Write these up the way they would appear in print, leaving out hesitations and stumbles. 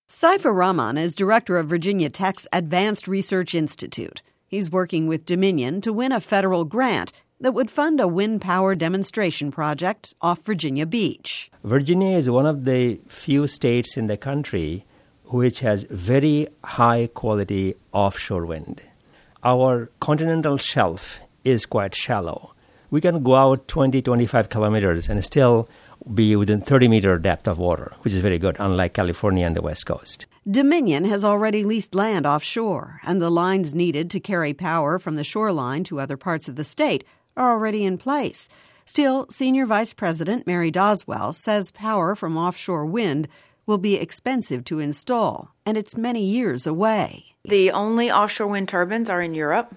Saifa Rahman is director of Virginia Tech's Advanced Research Institute. He's working with Dominion to win a federal grant that would fund a wind power demonstration project off Virginia Beach. Virginia is one of the few states in the country which has very high quality offshore wind. Our continental shelf is quite shallow. We can go out 20-25 kilometers and still be within 30-meter depth of water, which is very good, unlike California and the West Coast. Dominion has already leased land offshore, and the lines needed to carry power from the shoreline to other parts of the state are already in place. Still, Senior Vice President Mary Doswell says power from offshore wind will be expensive to install, and it's many years away. The only offshore wind turbines are in Europe,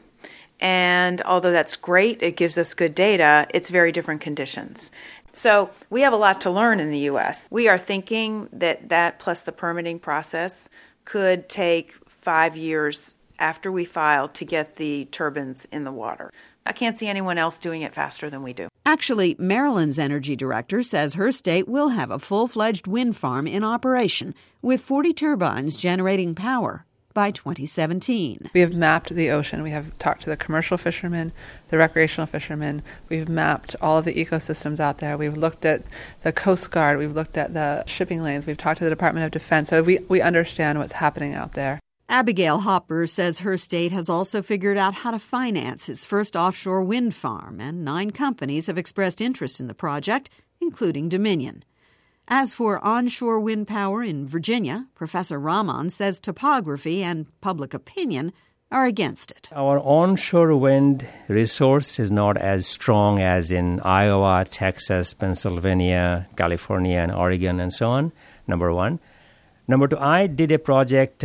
and although that's great, it gives us good data, it's very different conditions. So we have a lot to learn in the U.S. We are thinking that plus the permitting process could take 5 years after we file to get the turbines in the water. I can't see anyone else doing it faster than we do. Actually, Maryland's energy director says her state will have a full-fledged wind farm in operation with 40 turbines generating power by 2017. We have mapped the ocean. We have talked to the commercial fishermen, the recreational fishermen. We've mapped all of the ecosystems out there. We've looked at the Coast Guard. We've looked at the shipping lanes. We've talked to the Department of Defense. So we understand what's happening out there. Abigail Hopper says her state has also figured out how to finance its first offshore wind farm, and 9 companies have expressed interest in the project, including Dominion. As for onshore wind power in Virginia, Professor Rahman says topography and public opinion are against it. Our onshore wind resource is not as strong as in Iowa, Texas, Pennsylvania, California, and Oregon, and so on, number one. Number two, I did a project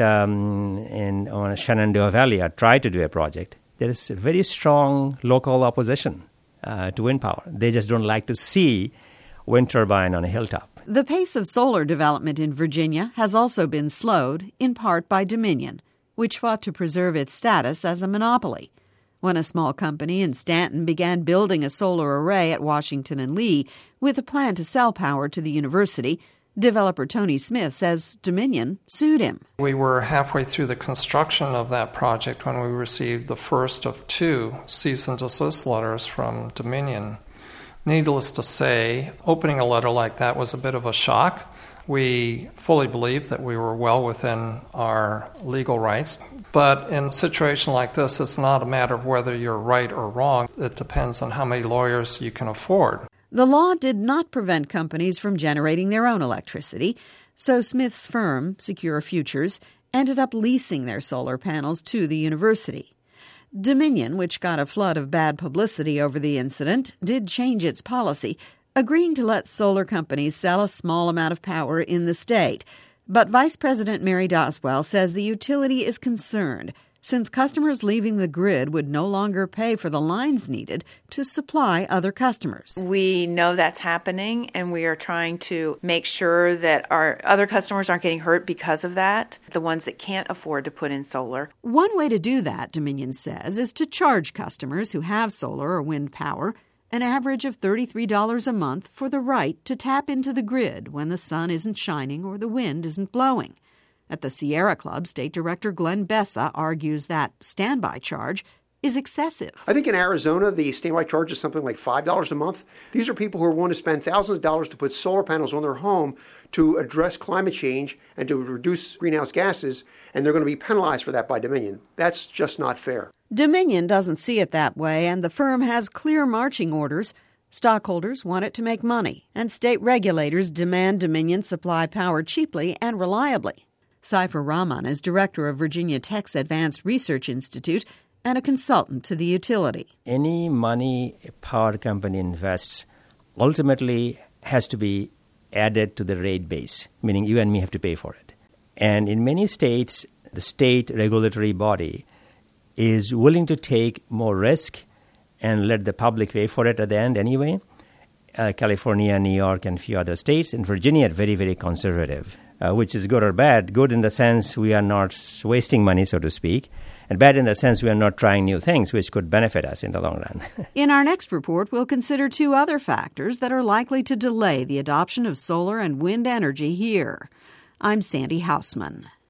on Shenandoah Valley. I tried to do a project. There is a very strong local opposition to wind power. They just don't like to see wind turbine on a hilltop. The pace of solar development in Virginia has also been slowed, in part by Dominion, which fought to preserve its status as a monopoly. When a small company in Stanton began building a solar array at Washington and Lee with a plan to sell power to the university, developer Tony Smith says Dominion sued him. We were halfway through the construction of that project when we received the first of 2 cease and desist letters from Dominion. Needless to say, opening a letter like that was a bit of a shock. We fully believed that we were well within our legal rights. But in a situation like this, it's not a matter of whether you're right or wrong. It depends on how many lawyers you can afford. The law did not prevent companies from generating their own electricity, so Smith's firm, Secure Futures, ended up leasing their solar panels to the university. Dominion, which got a flood of bad publicity over the incident, did change its policy, agreeing to let solar companies sell a small amount of power in the state. But Vice President Mary Doswell says the utility is concerned, since customers leaving the grid would no longer pay for the lines needed to supply other customers. We know that's happening, and we are trying to make sure that our other customers aren't getting hurt because of that, the ones that can't afford to put in solar. One way to do that, Dominion says, is to charge customers who have solar or wind power an average of $33 a month for the right to tap into the grid when the sun isn't shining or the wind isn't blowing. At the Sierra Club, State Director Glenn Bessa argues that standby charge is excessive. I think in Arizona, the standby charge is something like $5 a month. These are people who are willing to spend thousands of dollars to put solar panels on their home to address climate change and to reduce greenhouse gases, and they're going to be penalized for that by Dominion. That's just not fair. Dominion doesn't see it that way, and the firm has clear marching orders. Stockholders want it to make money, and state regulators demand Dominion supply power cheaply and reliably. Saifa Rahman is director of Virginia Tech's Advanced Research Institute and a consultant to the utility. Any money a power company invests ultimately has to be added to the rate base, meaning you and me have to pay for it. And in many states, the state regulatory body is willing to take more risk and let the public pay for it at the end anyway. California, New York, and a few other states. And Virginia are very, very conservative, which is good or bad. Good in the sense we are not wasting money, so to speak, and bad in the sense we are not trying new things which could benefit us in the long run. In our next report, we'll consider 2 other factors that are likely to delay the adoption of solar and wind energy here. I'm Sandy Hausman.